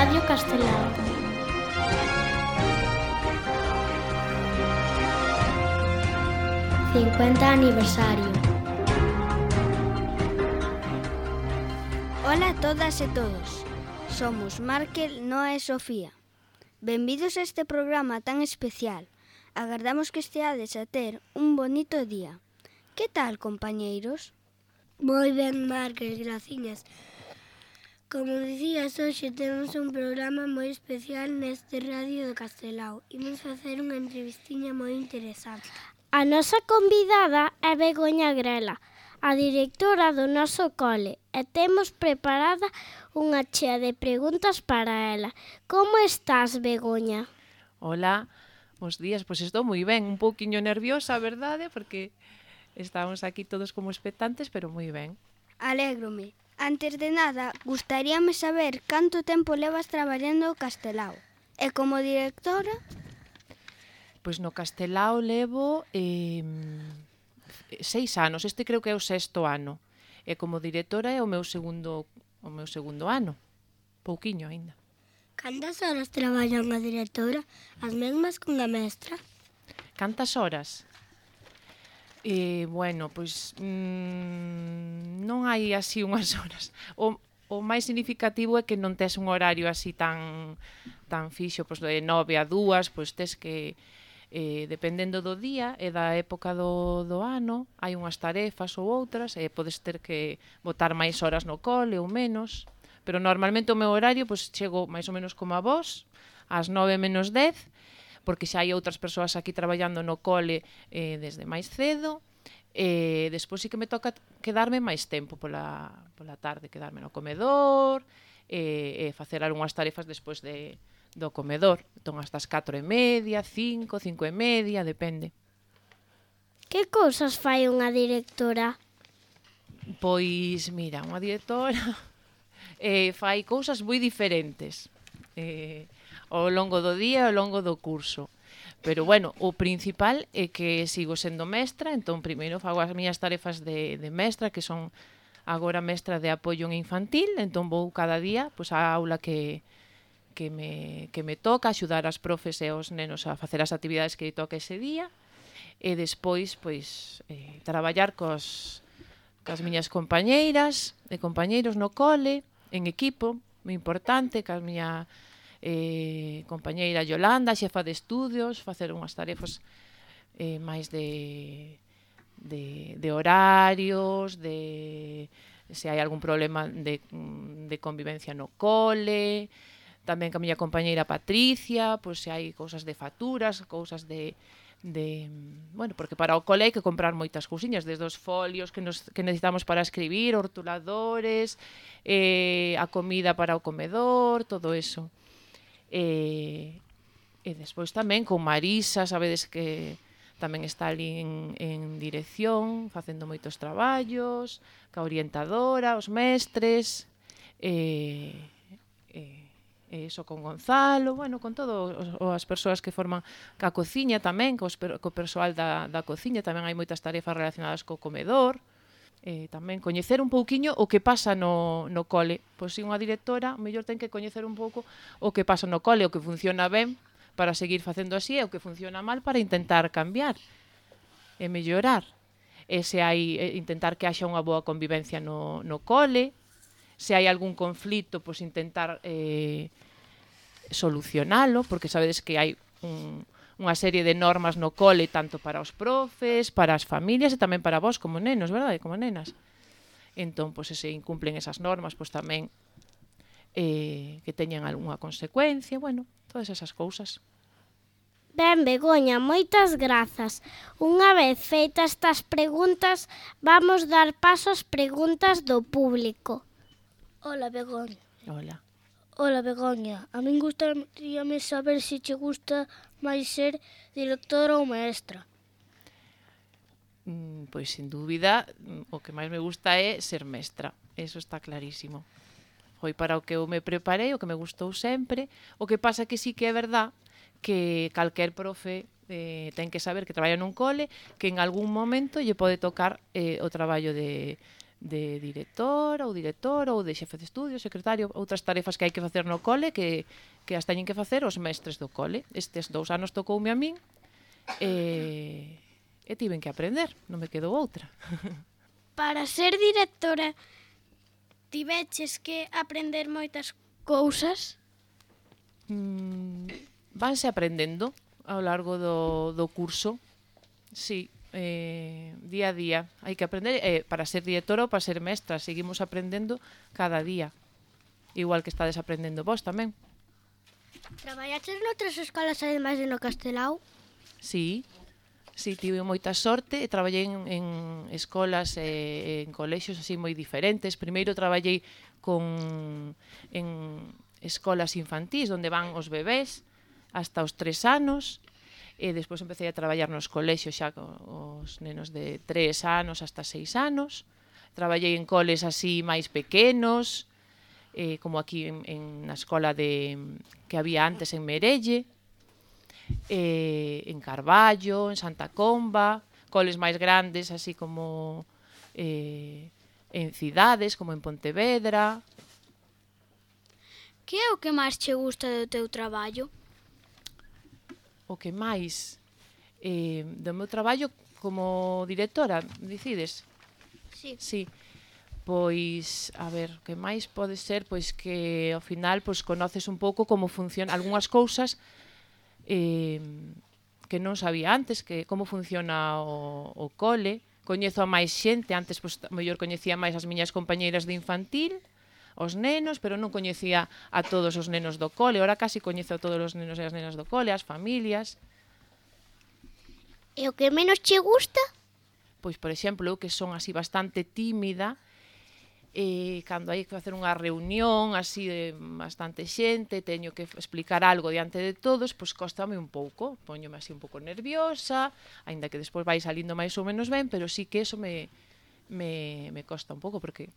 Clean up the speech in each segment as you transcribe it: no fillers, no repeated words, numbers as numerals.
Radio Castelao. ¡50 aniversario! Ola a todas e todos. Somos Markel, Noa e Sofía. Benvidos a este programa tan especial. Agardamos que esteades a ter un bonito día. Que tal, compañeiros? Moi ben, Markel, graciñas. Como dicías, hoxe temos un programa moi especial neste Radio de Castelao. Imos facer unha entrevistiña moi interesante. A nosa convidada é Begoña Grela, a directora do noso cole, e temos preparada unha chea de preguntas para ela. Como estás, Begoña? Hola, bons días, pois estou moi ben, un pouquiño nerviosa, a verdade, porque estamos aquí todos como expectantes, pero moi ben. Alégrome. Antes de nada, gustaríame saber canto tempo levas traballando o Castelao. E como directora? Pois no Castelao levo 6 anos, este creo que é o 6º ano. E como directora é o meu segundo ano, pouquiño aínda. Cantas horas traballa unha directora? As mesmas que unha mestra? Cantas horas? Bueno, pois non hai así unhas horas. O máis significativo é que non tes un horario así tan fixo, pois de 9 a 2, pois tes que dependendo do día e da época do ano, hai unhas tarefas ou outras e podes ter que botar máis horas no cole ou menos, pero normalmente o meu horario pois chego máis ou menos como a vos, ás 9 menos 10, porque xa hai outras persoas aquí traballando no cole desde máis cedo, e despois sí que me toca quedarme máis tempo pola tarde, quedarme no comedor e facer algunhas tarefas despois do comedor. Entón, hasta as 4:30, 5, 5:30, depende. Que cousas fai unha directora? Pois, mira, unha directora fai cousas moi diferentes ao longo do día e ao longo do curso. Pero, bueno, o principal é que sigo sendo mestra, entón, primeiro fago as miñas tarefas de mestra, que son agora mestra de apoio en infantil, entón vou cada día pois, á aula que me toca, axudar as profes e aos nenos a facer as actividades que toca ese día, e despois, pois, traballar cas miñas compañeiras e compañeiros no cole, en equipo, moi importante, cas miña compañeira Yolanda, xefa de estudios, facer unhas tarefas máis de horarios, de se hai algún problema de convivencia no cole, tamén ca miña compañeira Patricia, pois se hai cousas de facturas, cousas bueno, porque para o cole hai que comprar moitas cousiñas, desde os folios que necesitamos para escribir, ortuladores, a comida para o comedor, todo eso. E despois tamén con Marisa, sabedes que tamén está ali en dirección, facendo moitos traballos, ca orientadora, os mestres, iso con Gonzalo, bueno, con todas as persoas que forman ca cociña tamén, co persoal da cociña, tamén hai moitas tarefas relacionadas co comedor, tamén coñecer un pouquiño o que pasa no cole. Pois se unha directora, mellor ten que coñecer un pouco o que pasa no cole, o que funciona ben para seguir facendo así e o que funciona mal para intentar cambiar e mellorar. E se hai intentar que haxa unha boa convivencia no cole, se hai algún conflito, pois intentar solucionalo, porque sabedes que hai unha serie de normas no cole, tanto para os profes, para as familias e tamén para vós como nenos, verdade? Como nenas. Entón, pois, se incumplen esas normas, pois tamén que teñan algunha consecuencia, bueno, todas esas cousas. Ben, Begoña, moitas grazas. Unha vez feitas estas preguntas, vamos dar paso ás preguntas do público. Hola, Begoña. Hola. Hola, Begoña. A min gustaríame saber se che gusta máis ser directora ou maestra. Pois, sin dúbida, o que máis me gusta é ser mestra. Eso está clarísimo. Foi para o que eu me preparei, o que me gustou sempre. O que pasa que sí que é verdad que calquer profe ten que saber que traballa nun cole, que en algún momento lle pode tocar o traballo de directora ou director ou de xefe de estudio, secretario, outras tarefas que hai que facer no cole que as teñen que facer os mestres do cole. Estes 2 anos tocoume a min e tiven que aprender, non me quedou outra. Para ser directora, tiveches que aprender moitas cousas? Vanse aprendendo ao largo do curso. Sí, día a día. Hai que aprender, para ser directora ou para ser mestra, seguimos aprendendo cada día. Igual que estades aprendendo vos tamén. Traballaches noutras escolas ademais de no Castelao? Sí, tive moita sorte e traballei en escolas e en colexios así moi diferentes. Primeiro traballei en escolas infantís, onde van os bebés hasta os 3 anos, e despois empecé a traballar nos colexios xa os nenos de 3 anos hasta 6 anos. Traballei en coles así máis pequenos, como aquí na escola que había antes en Merelle, en Carballo, en Santa Comba, coles máis grandes así como en cidades como en Pontevedra. Que é o que máis che gusta do teu traballo? O que máis do meu traballo como directora, dicides? Sí. Pois, a ver, o que máis pode ser pois que ao final pois conoces un pouco como funciona algunhas cousas que non sabía antes, que como funciona o cole. Coñezo a máis xente, antes pois mellor coñecía máis as miñas compañeiras de infantil, os nenos, pero non coñecía a todos os nenos do cole. Ora casi coñezo a todos os nenos e as nenas do cole, as familias. E o que menos che gusta? Pois, por exemplo, eu que son así bastante tímida, cando hai que facer unha reunión así de bastante xente, teño que explicar algo diante de todos, pois cóstame un pouco, poñome así un pouco nerviosa, aínda que despois vai salindo máis ou menos ben, pero sí que eso me costa un pouco, porque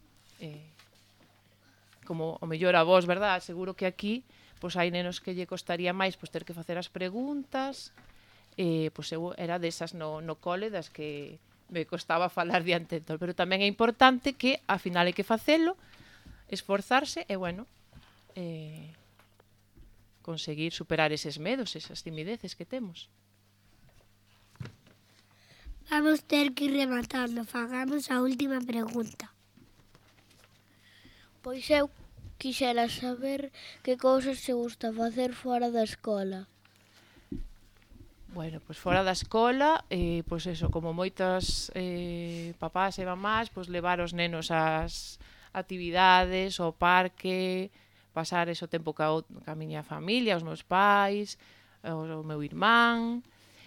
como o mellor a vos, verdad? Seguro que aquí pois hai nenos que lle costaría máis pois ter que facer as preguntas, pois eu era desas no cole das que me costaba falar diante de todo, pero tamén é importante que ao final hai que facelo, esforzarse e, bueno, conseguir superar eses medos, esas timideces que temos. Vamos ter que ir rematando. Fagamos a última pregunta. Pois eu quixera saber que cousas te gusta facer fora da escola. Bueno, pois fora da escola, pois eso, como moitas papás e mamás, pois levar os nenos ás actividades, ao parque, pasar ese tempo ca miña familia, os meus pais, o meu irmán.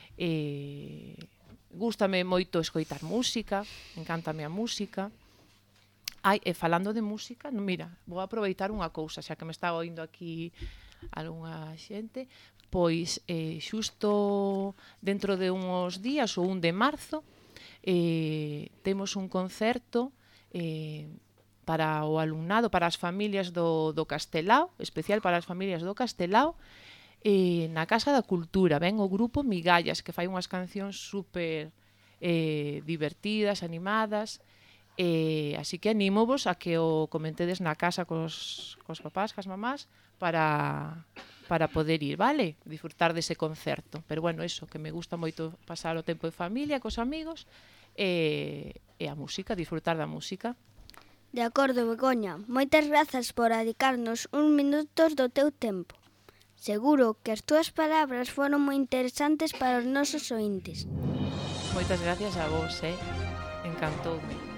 Gústame moito escoitar música, encántame a música. E falando de música, mira, vou aproveitar unha cousa, xa que me está oindo aquí algunha xente, pois xusto dentro de uns días, o 1 de marzo, temos un concerto para o alumnado, para as familias do Castelao, especial para as familias do Castelao, na Casa da Cultura. Ven o grupo Migallas, que fai unhas cancións super divertidas, animadas, así que anímovos a que o comentedes na casa cos papás, cas mamás, para poder ir, vale? Disfrutar dese concerto. Pero bueno, eso, que me gusta moito pasar o tempo de familia, cos amigos, e a música, disfrutar da música. De acordo, Begoña. Moitas grazas por dedicarnos uns minutos do teu tempo. Seguro que as túas palabras foron moi interesantes para os nosos ointes. Moitas gracias a vos, encantoume.